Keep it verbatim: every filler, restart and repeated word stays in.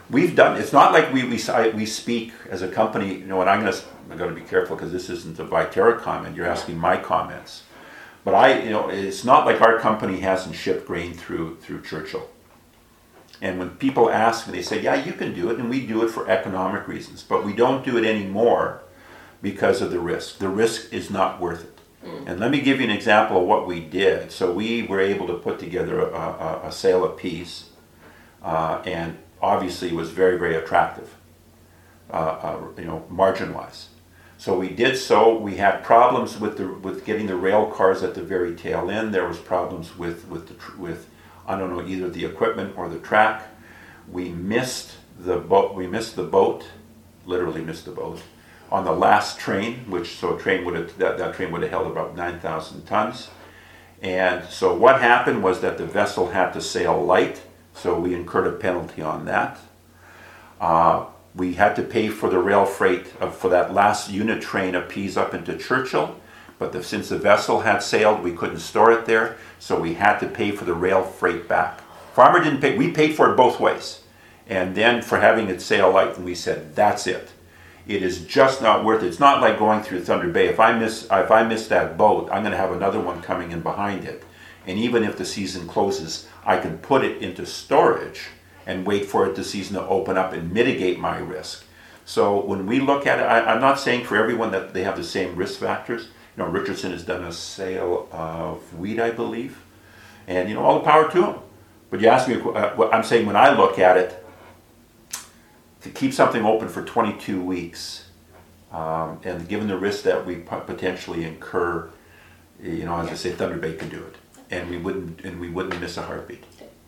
we've done. It's not like we we I, we speak as a company. You know, and I'm gonna I'm gonna be careful because this isn't a Viterra comment. You're asking my comments, but I, you know, it's not like our company hasn't shipped grain through through Churchill. And when people ask me, they say, "Yeah, you can do it," and we do it for economic reasons, but we don't do it anymore because of the risk. The risk is not worth it. And let me give you an example of what we did. So we were able to put together a, a, a sale of peas, uh, and obviously it was very, very attractive, uh, uh, you know, margin-wise. So we did so. We had problems with the with getting the rail cars at the very tail end. There was problems with with the with I don't know either the equipment or the track. We missed the boat. We missed the boat, literally missed the boat. On the last train, which so a train would have that, that train would have held about nine thousand tons, and so what happened was that the vessel had to sail light, so we incurred a penalty on that. Uh, we had to pay for the rail freight of, for that last unit train of peas up into Churchill, but the, since the vessel had sailed, we couldn't store it there, so we had to pay for the rail freight back. Farmer didn't pay; we paid for it both ways, and then for having it sail light, and we said that's it. It is just not worth it. It's not like going through Thunder Bay. If I miss if I miss that boat, I'm going to have another one coming in behind it. And even if the season closes, I can put it into storage and wait for it the season to open up and mitigate my risk. So when we look at it, I, I'm not saying for everyone that they have the same risk factors. You know, Richardson has done a sale of wheat, I believe, and you know, all the power to him. But you ask me, uh, what I'm saying when I look at it, to keep something open for twenty-two weeks, um, and given the risk that we potentially incur, you know, as I say, Thunder Bay can do it, and we wouldn't, and we wouldn't miss a heartbeat.